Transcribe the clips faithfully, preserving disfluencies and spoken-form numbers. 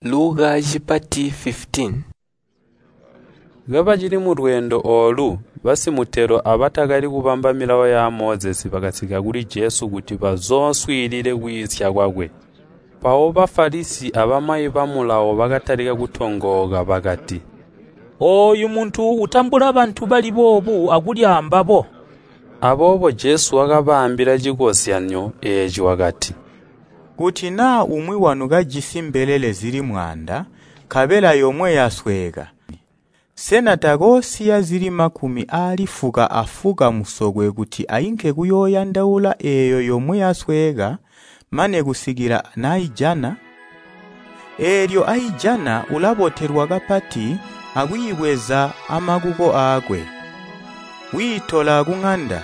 Luka chipati fifteen. Gaba jiri mu rwendo olu basimutero abatakali kubamba milawo ya Moses bakatsika kuli Yesu kuti bazonswirire kuyitsya kwakwe. Pawo bafarisi abamayi bamulawo bakatalika kutongoka bakati, oyu muntu utambula abantu bali bobu akulyamba bo. Abobo Yesu akabambira chikosyanyo ekyo wakati, kuti na umwi wanu gajisimbelele ziri mwanda kabela yomwe yasweka. Senatako siya ziri makumi alifuka afuka musogwe kuti ayinke kuyoya ndaula eyo yomwe yasweka mane kusigira naijana. Eryo aijana ulaboterwa kapati akuyibweza amakuko akwe. Witola kung'anda.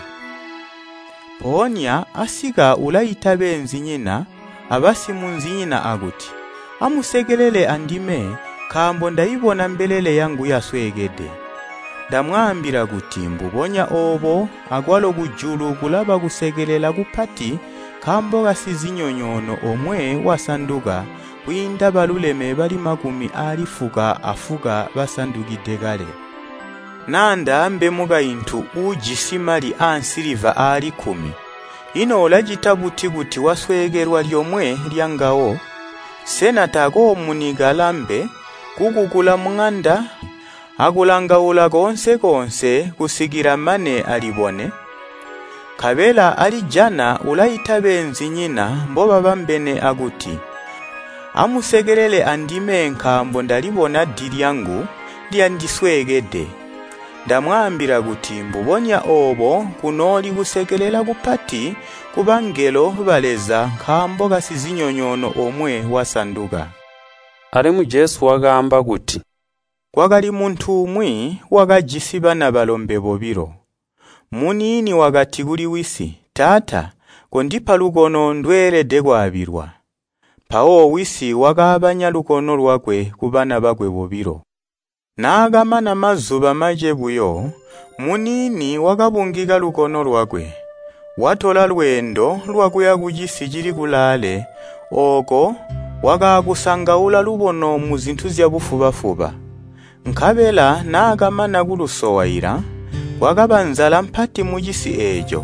Ponya asika ulayita benzi nyina abasimunzi nyina akuti, amusegelele andime kambo ndayibona mbelele yangu yaswegede. Ndamwambira kuti mbubonya obo agwalo kujulu kulaba kusegelela kupati kambo gasizinyonyono omwe wasanduka kwinda baluleme bali makumi alifuka afuka basandukide kale. Nanda mbe muga intu ujisimali ansiliva ali kumi. Ino olajita buti buti waswegerwa lyomwe lyangawo. Senatako munigalambe kukukula munganda akulangawula konse konse kusigira mane alibone. Kabela alijana ulayita benzi nyina mboba bambene aguti, amusegelele andime nkambo ndalibona dilyangu lyandiswegede. Ndamwambira kuti mbubonya obo kunoli kusegelela kupati kubangelo baleza nkambo gasizinyonyono omwe wasanduka. Ali mu Yesu wagamba kuti, kwakali muntu umwi wakajisiba na balombe bobiro. Munini wakati kuli wisi, tata, kondipa lukono ndwerede kwabirwa. Pawo wisi wakabanya lukono lwakwe kubana bakwe bobiro. Nagamana mazuba majebuyo, munini wakabungika lukono lwakwe. Watola lwendo lwakuya kujisi jiri kulale, oko wakakusangaula lubono mu zinthu zya bufubafuba. Nkabela nagamana kulusowaira, wakabanzala mpati mujisi ejo.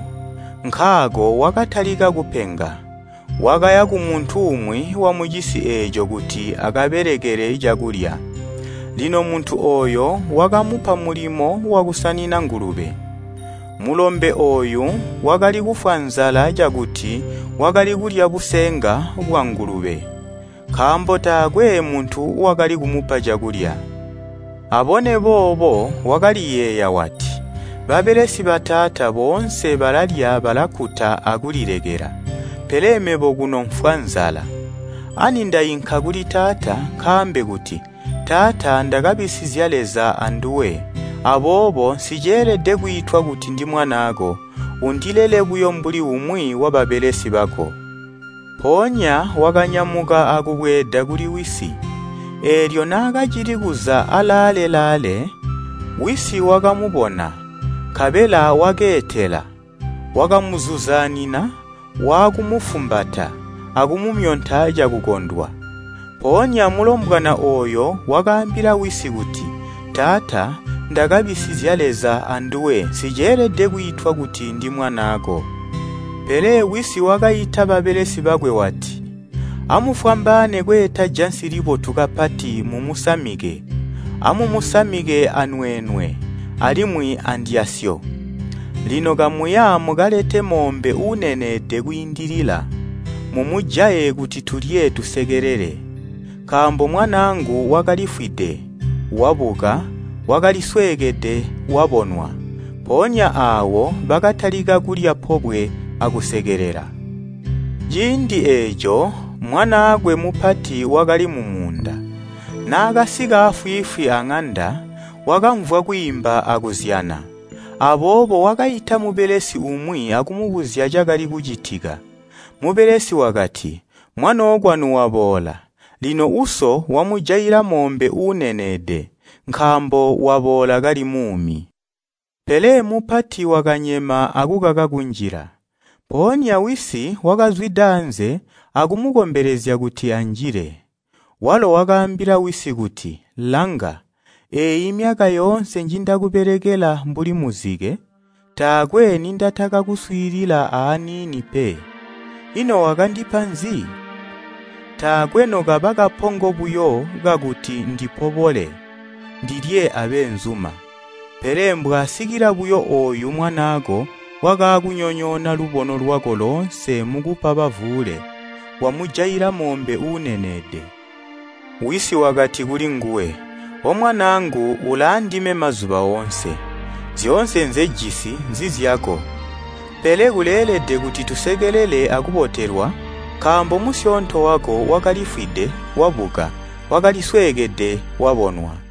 Nkago wakatalika kupenga. Wakaya kumuntu umwi wa mujisi ejo kuti akaberekere ijakulya. Lino muntu oyo wakamupa mulimo wakusanina ngulube. Mulombe oyu wakali kufanzala jakuti wakali kulya busenga bwa ngulube. Kambo takwe muntu wakali kumupa jakulya. Abone bobo wakali yeya wati, babelesi batata bonse balalya balakuta aguliregera. Peleme boguno mfanzala. Ani ndayinka kuli tata kambe guti, tata ndagabisizyaleza anduwe. Abobo sijerede kuitwa kuti ndi mwanago, undilele buyo mbuli umwi wababelesi bako. Ponya wakanyamuka akubweda kuli wisi. Eryo nakajirikuza alale lale, wisi wakamubona. Kabela waketela, wakamuzuzanina, wakumufumbata, akumumyonta aja kukondwa. Ponya mulombwana oyo wakambira wisi kuti, tata, ndagabisizyaleza anduwe sijerede kuitwa kuti ndi mwanago. Pele wisi wakayita babelesi bakwe wati, amufambane kweta jansiribo tukapati mumusamike. Amumusamike anwenwe, alimwi andiasyo. Lino kamuya mugalete mombe unenede kuindirila. Mumujaye kuti tulye tusegerere. Kambo mwanangu wakalifwide, wabuka, wakaliswegede, wabonwa. Ponya awo bakatalika kulya pobwe akusegerera. Jindi ejo mwana agwe mupati wakali mumunda. Nakasiga afuifi ang'anda wakamvwa kuimba akuzyana. Abobo wakayita mubelesi umwi akumubuzya jakali kujitika. Mubelesi wakati, mwana ogwanu wabola. Lino uso wamujaira mombe unenede, nkambo wabola gali mumi. Pele mupati wakanyema akukaka kunjira. Ponya wisi wakazwidanze akumukomberezya kuti anjire. walo wagambira wisi kuti langa eyi myaka yonse njindakuperekera mbuli muzike takwe nindataka kuswirira aanini pe ino wakandipa nzi takwe nokaba kaphongo buyo gakuti ndipopole ndilye abe nzuma perembwa asikira buyo oyu mwanako wakakunyonyona lubono lwako lonse mukupa bavule wamujayira mombe unenede wisi wakati kuli nguwe omwanangu ulandime mazuba onse zionse nzejisi nzizyako pele kulelede kuti tusekelele akuboterwa kambo musyonto wako wakalifwide wabuka wakaliswegede wabonwa